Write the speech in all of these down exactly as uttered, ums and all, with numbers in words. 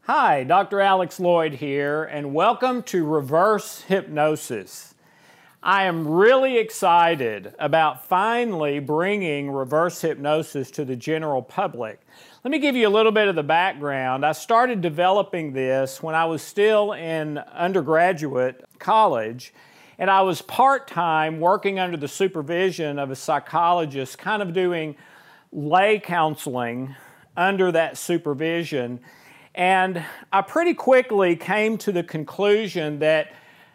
Hi, Doctor Alex Lloyd here, and welcome to Reverse Hypnosis. I am really excited about finally bringing reverse hypnosis to the general public. Let me give you a little bit of the background. I started developing this when I was still in undergraduate college, and I was part-time working under the supervision of a psychologist, kind of doing lay counseling under that supervision. And I pretty quickly came to the conclusion that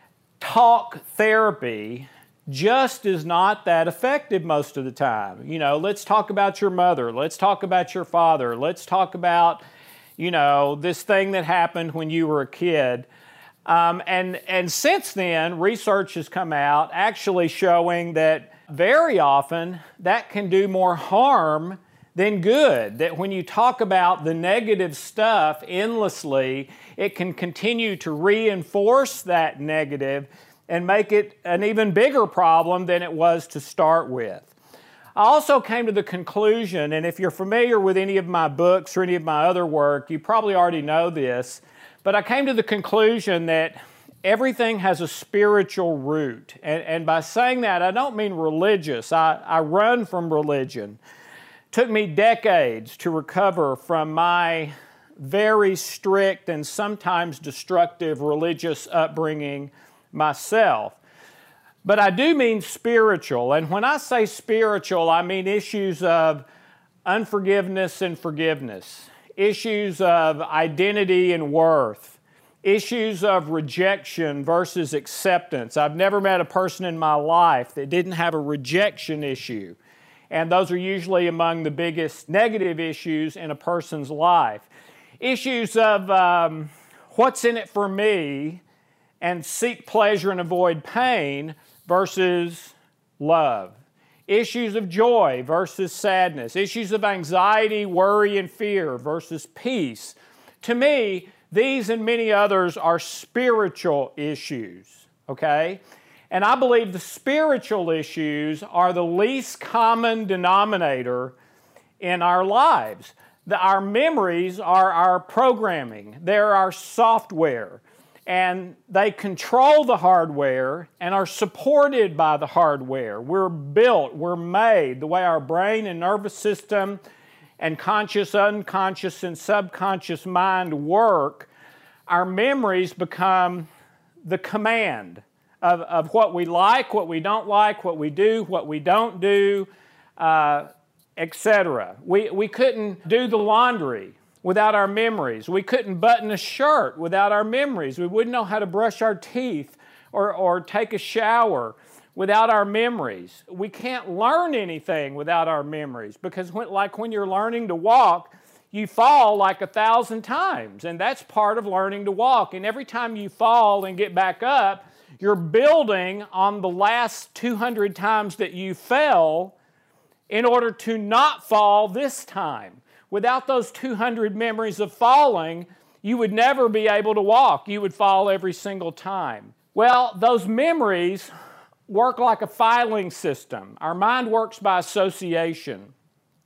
talk therapy just is not that effective most of the time. You know, let's talk about your mother, let's talk about your father, let's talk about, you know, this thing that happened when you were a kid. Um, and, and since then, research has come out actually showing that very often that can do more harm than good, that when you talk about the negative stuff endlessly, it can continue to reinforce that negative and make it an even bigger problem than it was to start with. I also came to the conclusion, and if you're familiar with any of my books or any of my other work, you probably already know this, but I came to the conclusion that everything has a spiritual root. And, and by saying that, I don't mean religious. I, I run from religion. Took me decades to recover from my very strict and sometimes destructive religious upbringing myself. But I do mean spiritual, and when I say spiritual, I mean issues of unforgiveness and forgiveness, issues of identity and worth, issues of rejection versus acceptance. I've never met a person in my life that didn't have a rejection issue. And those are usually among the biggest negative issues in a person's life. Issues of um, what's in it for me and seek pleasure and avoid pain versus love. Issues of joy versus sadness. Issues of anxiety, worry, and fear versus peace. To me, these and many others are spiritual issues, okay? And I believe the spiritual issues are the least common denominator in our lives. The, our memories are our programming. They're our software. And they control the hardware and are supported by the hardware. We're built, we're made, the way our brain and nervous system and conscious, unconscious, and subconscious mind work, our memories become the command Of, of what we like, what we don't like, what we do, what we don't do, uh, et cetera. We, we couldn't do the laundry without our memories. We couldn't button a shirt without our memories. We wouldn't know how to brush our teeth or, or take a shower without our memories. We can't learn anything without our memories because when, like when you're learning to walk, you fall like a thousand times, and that's part of learning to walk. And every time you fall and get back up, you're building on the last two hundred times that you fell in order to not fall this time. Without those two hundred memories of falling, you would never be able to walk. You would fall every single time. Well, those memories work like a filing system. Our mind works by association.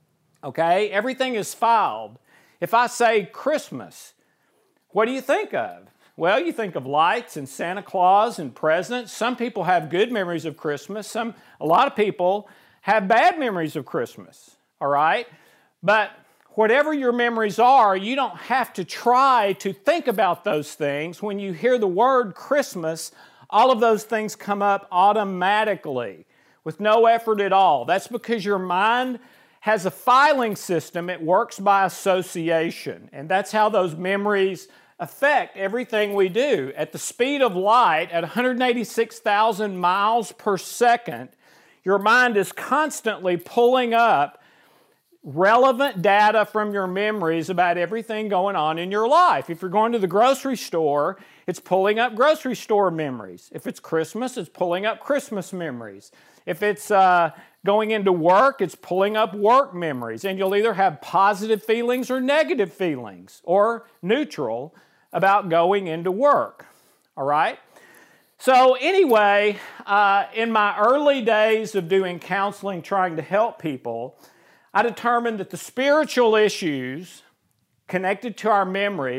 Okay? Everything is filed. If I say Christmas, what do you think of? Well, you think of lights and Santa Claus and presents. Some people have good memories of Christmas. Some, a lot of people have bad memories of Christmas, all right? But whatever your memories are, you don't have to try to think about those things. When you hear the word Christmas, all of those things come up automatically with no effort at all. That's because your mind has a filing system. It works by association, and that's how those memories affect everything we do. At the speed of light, at one hundred eighty-six thousand miles per second, your mind is constantly pulling up relevant data from your memories about everything going on in your life. If you're going to the grocery store, it's pulling up grocery store memories. If it's Christmas, it's pulling up Christmas memories. If it's uh, going into work, it's pulling up work memories. And you'll either have positive feelings or negative feelings, or neutral, about going into work, all right? So anyway, uh, in my early days of doing counseling, trying to help people, I determined that the spiritual issues connected to our memories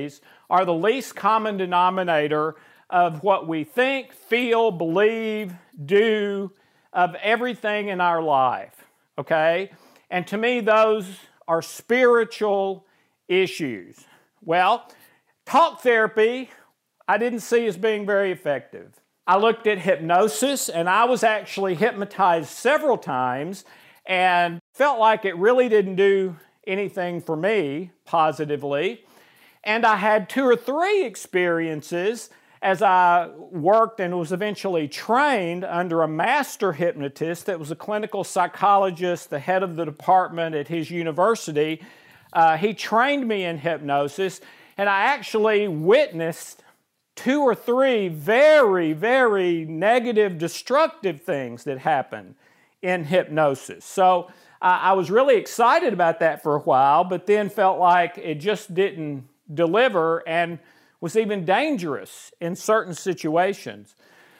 are the least common denominator of what we think, feel, believe, do, of everything in our life, okay? And to me, those are spiritual issues. Well, talk therapy, I didn't see as being very effective. I looked at hypnosis, and I was actually hypnotized several times and felt like it really didn't do anything for me positively. And I had two or three experiences as I worked and was eventually trained under a master hypnotist that was a clinical psychologist, the head of the department at his university. Uh, he trained me in hypnosis, and I actually witnessed two or three very, very negative, destructive things that happen in hypnosis. So uh, I was really excited about that for a while, but then felt like it just didn't deliver and was even dangerous in certain situations.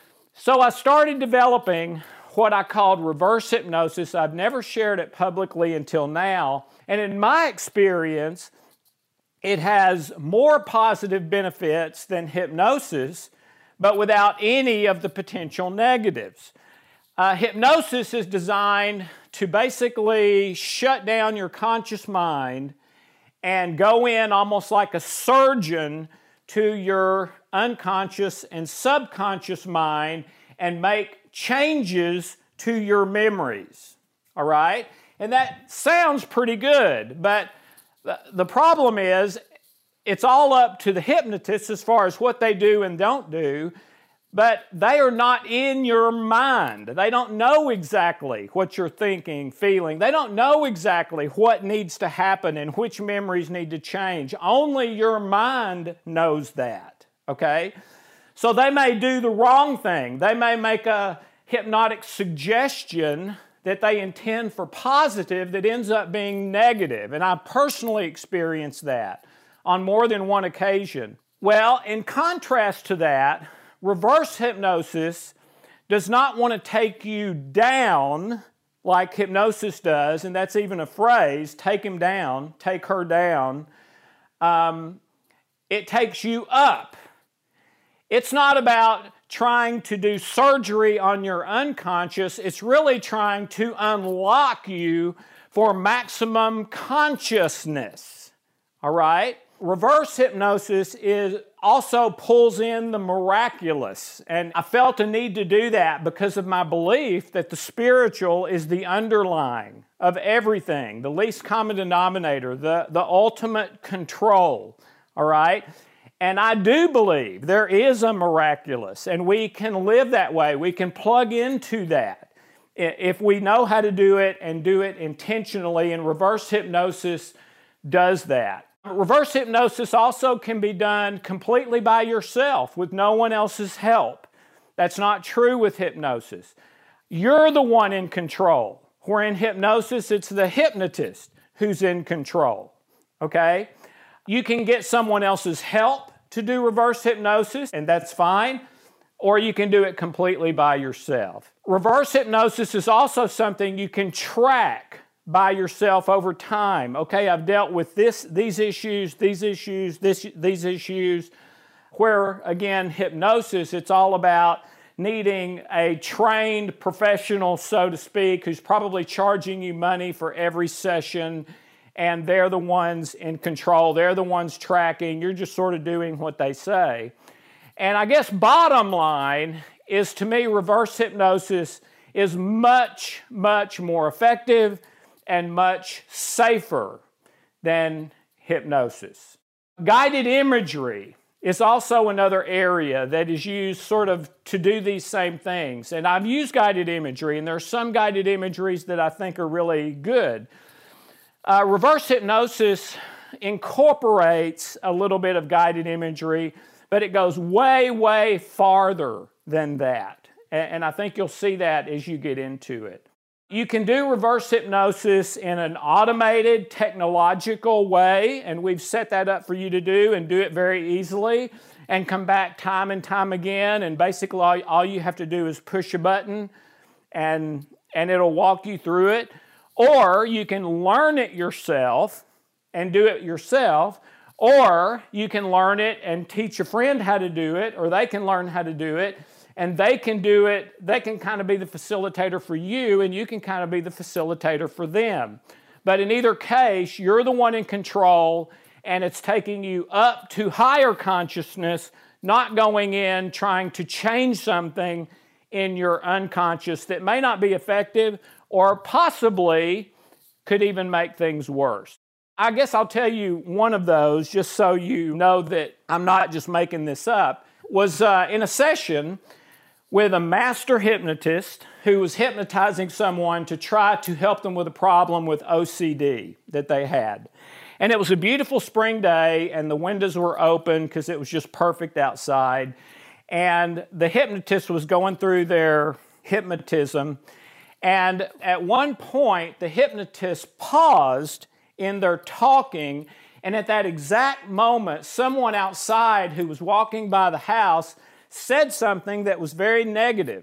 So I started developing what I called reverse hypnosis. I've never shared it publicly until now, and in my experience, it has more positive benefits than hypnosis, but without any of the potential negatives. Uh, hypnosis is designed to basically shut down your conscious mind and go in almost like a surgeon to your unconscious and subconscious mind and make changes to your memories, all right? And that sounds pretty good, but the problem is, it's all up to the hypnotist as far as what they do and don't do, but they are not in your mind. They don't know exactly what you're thinking, feeling. They don't know exactly what needs to happen and which memories need to change. Only your mind knows that, okay? So they may do the wrong thing. They may make a hypnotic suggestion that they intend for positive that ends up being negative. And I personally experienced that on more than one occasion. Well, in contrast to that, reverse hypnosis does not want to take you down like hypnosis does, and that's even a phrase, take him down, take her down. Um, it takes you up. It's not about trying to do surgery on your unconscious. It's really trying to unlock you for maximum consciousness, all right? Reverse hypnosis is also pulls in the miraculous, and I felt a need to do that because of my belief that the spiritual is the underlying of everything, the least common denominator, the, the ultimate control, all right? And I do believe there is a miraculous, and we can live that way. We can plug into that if we know how to do it and do it intentionally, and reverse hypnosis does that. Reverse hypnosis also can be done completely by yourself with no one else's help. That's not true with hypnosis. You're the one in control. Where in hypnosis, it's the hypnotist who's in control, okay? You can get someone else's help to do reverse hypnosis, and that's fine, or you can do it completely by yourself. Reverse hypnosis is also something you can track by yourself over time. Okay, I've dealt with this, these issues, these issues, this, these issues, where, again, hypnosis, it's all about needing a trained professional, so to speak, who's probably charging you money for every session, and they're the ones in control. They're the ones tracking. You're just sort of doing what they say. And I guess bottom line is, to me, reverse hypnosis is much, much more effective and much safer than hypnosis. Guided imagery is also another area that is used sort of to do these same things. And I've used guided imagery, and there are some guided imageries that I think are really good. Uh, reverse hypnosis incorporates a little bit of guided imagery, but it goes way, way farther than that. And, and I think you'll see that as you get into it. You can do reverse hypnosis in an automated, technological way, and we've set that up for you to do and do it very easily and come back time and time again, and basically all, all you have to do is push a button and, and it'll walk you through it. Or you can learn it yourself and do it yourself, Or you can learn it and teach a friend how to do it, or they can learn how to do it, and they can do it, they can kind of be the facilitator for you, and you can kind of be the facilitator for them. But in either case, you're the one in control, and it's taking you up to higher consciousness, not going in trying to change something in your unconscious that may not be effective or possibly could even make things worse. I guess I'll tell you one of those, just so you know that I'm not just making this up, was uh, in a session with a master hypnotist who was hypnotizing someone to try to help them with a problem with O C D that they had. And it was a beautiful spring day, and the windows were open because it was just perfect outside. And the hypnotist was going through their hypnotism, and at one point, the hypnotist paused in their talking, and at that exact moment, someone outside who was walking by the house said something that was very negative.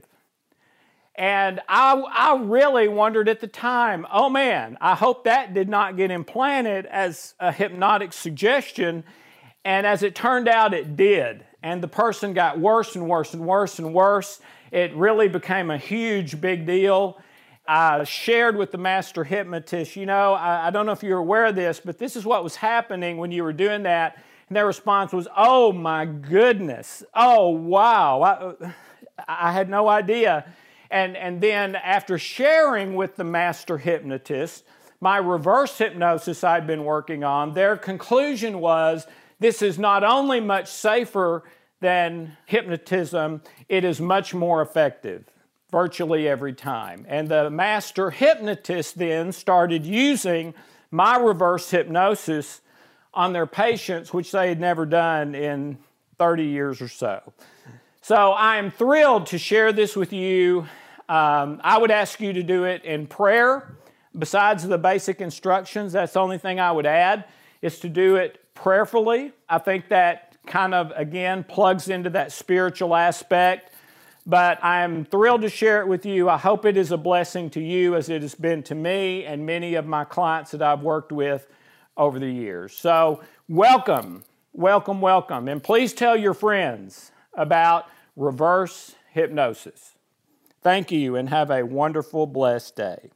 And I, I really wondered at the time, oh man, I hope that did not get implanted as a hypnotic suggestion. And as it turned out, it did. And the person got worse and worse and worse and worse. It really became a huge big deal. I shared with the master hypnotist, you know, I, I don't know if you're aware of this, but this is what was happening when you were doing that. And their response was, oh my goodness, oh wow, I, I had no idea. And, and then after sharing with the master hypnotist my reverse hypnosis I'd been working on, their conclusion was, this is not only much safer than hypnotism, it is much more effective virtually every time. And the master hypnotist then started using my reverse hypnosis on their patients, which they had never done in thirty years or so. So I am thrilled to share this with you. Um, I would ask you to do it in prayer. Besides the basic instructions, that's the only thing I would add, is to do it prayerfully. I think that kind of, again, plugs into that spiritual aspect. But I'm thrilled to share it with you. I hope it is a blessing to you as it has been to me and many of my clients that I've worked with over the years. So welcome, welcome, welcome. And please tell your friends about reverse hypnosis. Thank you and have a wonderful, blessed day.